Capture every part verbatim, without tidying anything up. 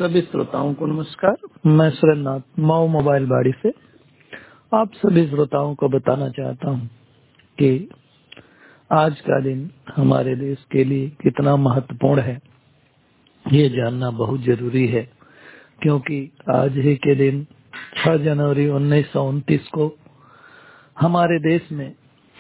सभी श्रोताओं को नमस्कार। मैं सुरेंद्रनाथ मऊ मोबाइल बाड़ी से आप सभी श्रोताओं को बताना चाहता हूं कि आज का दिन हमारे देश के लिए कितना महत्वपूर्ण है, ये जानना बहुत जरूरी है। क्योंकि आज ही के दिन छह जनवरी उन्नीस सौ उनतीस को हमारे देश में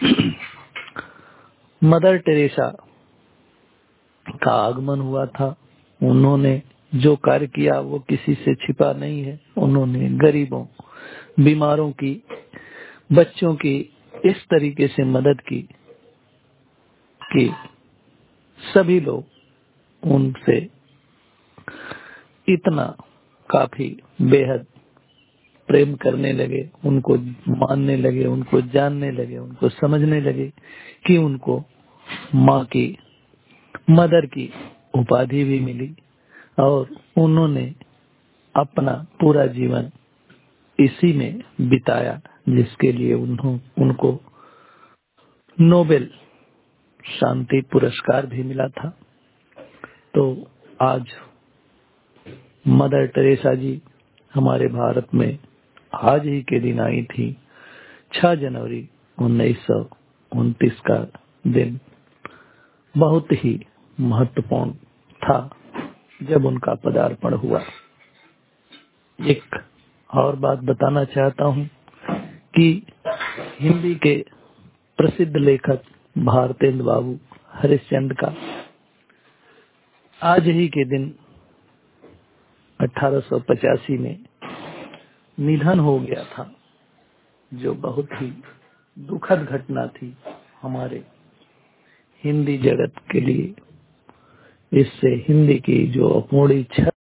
मदर टेरेसा का आगमन हुआ था। उन्होंने जो कार्य किया वो किसी से छिपा नहीं है। उन्होंने गरीबों, बीमारों की, बच्चों की इस तरीके से मदद की कि सभी लोग उनसे इतना काफी बेहद प्रेम करने लगे, उनको मानने लगे, उनको जानने लगे, उनको समझने लगे कि उनको माँ की, मदर की उपाधि भी मिली और उन्होंने अपना पूरा जीवन इसी में बिताया, जिसके लिए उन्हों, उनको नोबेल शांति पुरस्कार भी मिला था। तो आज मदर टेरेसा जी हमारे भारत में आज ही के दिन आई थी। छह जनवरी उन्नीस सौ उनतीस का दिन बहुत ही महत्वपूर्ण था जब उनका पदार्पण हुआ। एक और बात बताना चाहता हूं कि हिंदी के प्रसिद्ध लेखक भारतेंद्र बाबू हरिश्चंद्र का आज ही के दिन अठारह सौ पचासी में निधन हो गया था, जो बहुत ही दुखद घटना थी हमारे हिंदी जगत के लिए। इससे हिंदी की जो अपूर्णी